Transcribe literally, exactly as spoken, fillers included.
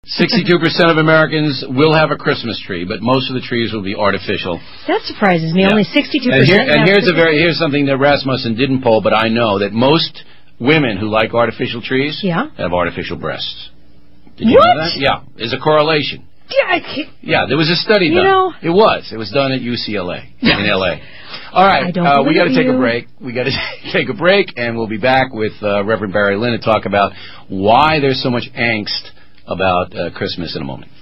sixty-two percent of Americans will have a Christmas tree, but most of the trees will be artificial. That surprises me. Yeah. Only sixty-two And, percent. here, and here's a very here's something that Rasmussen didn't poll, but I know that most women who like artificial trees yeah. have artificial breasts. Did you what? know that? Yeah, there's a correlation. Yeah, I can't. Yeah, there was a study you done. Know, it was. It was done at U C L A in L A. All right, uh, we got to take a break. We got to take a break, and we'll be back with uh, Reverend Barry Lynn to talk about why there's so much angst about uh, Christmas in a moment.